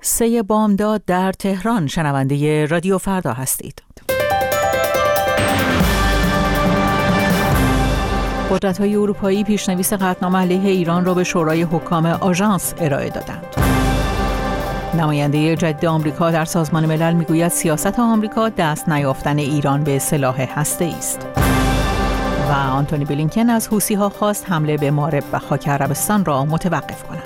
3 بامداد در تهران. شنونده رادیو فردا هستید. قدرت‌های اروپایی پیشنویس قطعنامه علیه ایران را به شورای حکام آژانس ارائه دادند. نماینده جدید آمریکا در سازمان ملل میگوید سیاست آمریکا دست نیافتن ایران به سلاح هسته‌ای است. و آنتونی بلینکن از حوثی‌ها خواست حمله به مارب و خاک عربستان را متوقف کنند.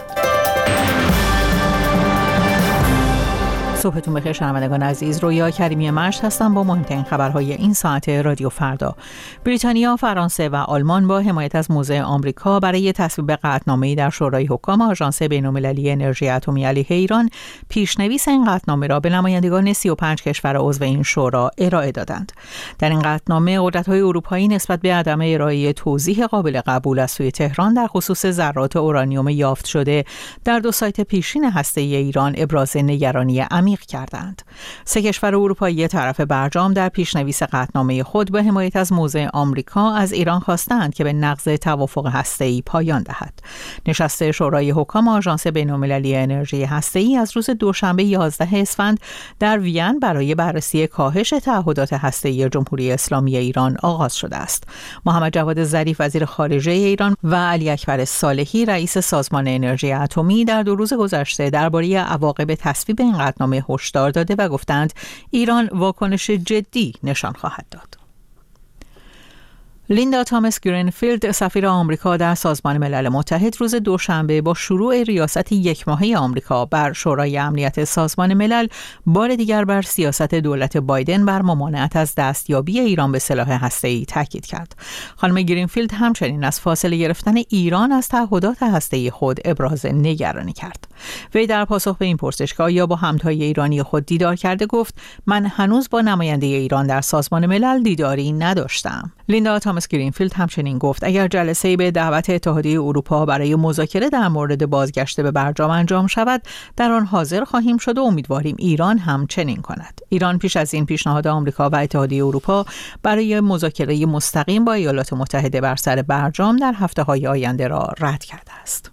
صبحتون بخیر شنوندگان عزیز. رویا کریمی مشت هستم با مهمترین خبرهای این ساعت رادیو فردا. بریتانیا، فرانسه و آلمان با حمایت از موضع آمریکا برای تصویب قطعنامه‌ای در شورای حکام آژانس بین‌المللی انرژی اتمی علیه ایران پیشنویس این قطعنامه را به نمایندگان 35 کشور عضو این شورا ارائه دادند. در این قطعنامه قدرت‌های اروپایی نسبت به عدم ارائه توضیح قابل قبول از سوی تهران در خصوص ذرات اورانیوم یافت شده در 2 سایت پیشین هسته‌ای ایران ابراز نگرانی کردند. 3 کشور اروپایی طرف برجام در پیشنویس قطعنامه خود با حمایت از موضع آمریکا از ایران خواستند که به نقض توافق هسته‌ای پایان دهد. نشست شورای حکام آژانس بین‌المللی انرژی هسته‌ای از روز دوشنبه 11 اسفند در وین برای بررسی کاهش تعهدات هسته‌ای جمهوری اسلامی ایران آغاز شده است. محمد جواد ظریف وزیر خارجه ایران و علی اکبر صالحی رئیس سازمان انرژی اتمی در 2 روز گذشته درباره عواقب تصویب این قطعنامه هشدار داده و گفتند ایران واکنش جدی نشان خواهد داد. لیندا تامس گرینفیلد سفیر آمریکا در سازمان ملل متحد روز دوشنبه با شروع ریاست 1 ماهه آمریکا بر شورای امنیت سازمان ملل بار دیگر بر سیاست دولت بایدن بر ممانعت از دستیابی ایران به سلاح هسته‌ای تاکید کرد. خانم گرینفیلد همچنین از فاصله گرفتن ایران از تعهدات هسته‌ای خود ابراز نگرانی کرد. وی در پاسخ به این پرسش که آیا با همتای ایرانی خود دیدار کرده گفت من هنوز با نماینده ایران در سازمان ملل دیداری نداشتم. لیندا تامس گرینفیلد همچنین گفت اگر جلسه‌ای به دعوت اتحادیه اروپا برای مذاکره در مورد بازگشت به برجام انجام شود در آن حاضر خواهیم شد و امیدواریم ایران هم چنین کند. ایران پیش از این پیشنهاد آمریکا و اتحادیه اروپا برای مذاکره مستقیم با ایالات متحده بر سر برجام در هفته‌های آینده را رد کرده است.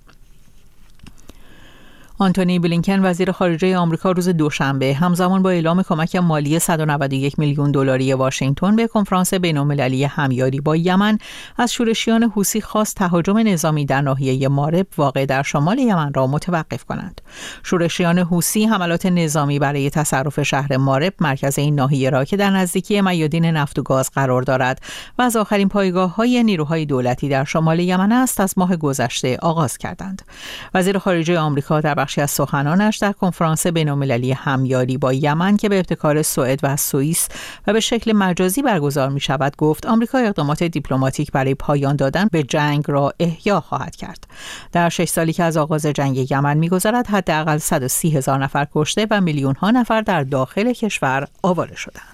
آنتونی بلینکن وزیر خارجه آمریکا روز دوشنبه همزمان با اعلام کمک مالی 191 میلیون دلاری واشنگتن به کنفرانس بین‌المللی همیاری با یمن از شورشیان حوثی خواست تهاجم نظامی در ناحیه مارب واقع در شمال یمن را متوقف کنند. شورشیان حوثی حملات نظامی برای تصرف شهر مارب مرکز این ناحیه را که در نزدیکی میادین نفت و گاز قرار دارد و از آخرین پایگاه‌های نیروهای دولتی در شمال یمن است از ماه گذشته آغاز کردند. وزیر خارجه آمریکا در بخشی از سخنانش در کنفرانس بین‌المللی همیاری با یمن که به ابتکار سوئد و سوئیس و به شکل مجازی برگزار می شود گفت آمریکا اقدامات دیپلماتیک برای پایان دادن به جنگ را احیا خواهد کرد. در 6 سالی که از آغاز جنگ یمن می‌گذرد حداقل 130,000 نفر کشته و میلیون‌ها نفر در داخل کشور آواره شدند.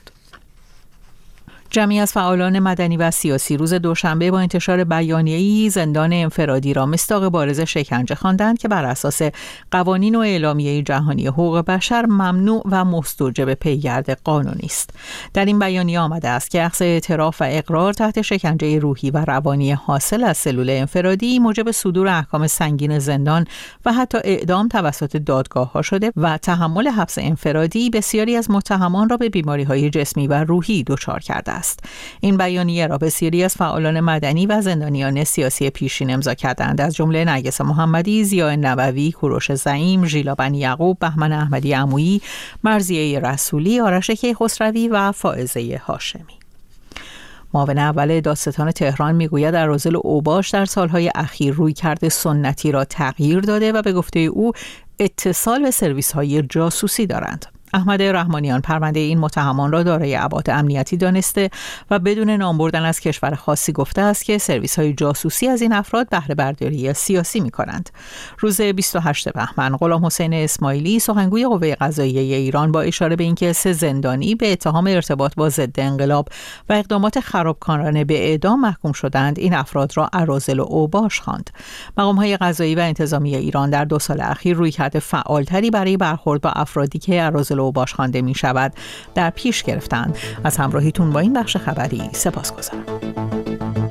جمعی از فعالان مدنی و سیاسی روز دوشنبه با انتشار بیانیه‌ای زندان انفرادی را مصداق بارز شکنجه خواندند که بر اساس قوانین و اعلامیه جهانی حقوق بشر ممنوع و مستوجب پیگرد قانونی است. در این بیانیه آمده است که اخذ اعتراف و اقرار تحت شکنجه روحی و روانی حاصل از سلول انفرادی موجب صدور احکام سنگین زندان و حتی اعدام توسط دادگاه‌ها شده و تحمل حبس انفرادی بسیاری از متهمان را به بیماری‌های جسمی و روحی دچار کرده است. این بیانیه را بسیاری از فعالان مدنی و زندانیان سیاسی پیشین امضا کردند، از جمله نرگس محمدی، ضیاء نووی، کوروش زعیم، ژیلا بنی یعقوب، بهمن احمدی عمویی، مرضیه رسولی، آرش کیخسروی و فائزه هاشمی. معاون اول دادستان تهران میگوید اراذل اوباش در سالهای اخیر رویکرد سنتی را تغییر داده و به گفته او اتصال به سرویس‌های جاسوسی دارند. احمد رحمانیان پرونده این متهمان را دارای ابعاد امنیتی دانسته و بدون نام بردن از کشور خاصی گفته است که سرویس‌های جاسوسی از این افراد بهره برداری سیاسی می‌کنند. روز 28 بهمن غلام حسین اسماعیلی سخنگوی قوه قضاییه ایران با اشاره به اینکه 3 زندانی به اتهام ارتباط با ضد انقلاب و اقدامات خرابکارانه به اعدام محکوم شدند این افراد را اراذل و اوباش خواند. مقام‌های قضایی و انتظامی ایران در 2 سال اخیر رویکرد فعالتری برای برخورد با افرادی که اراذل اوباش خوانده می شود در پیش گرفتند. از همراهیتون با این بخش خبری سپاسگزارم.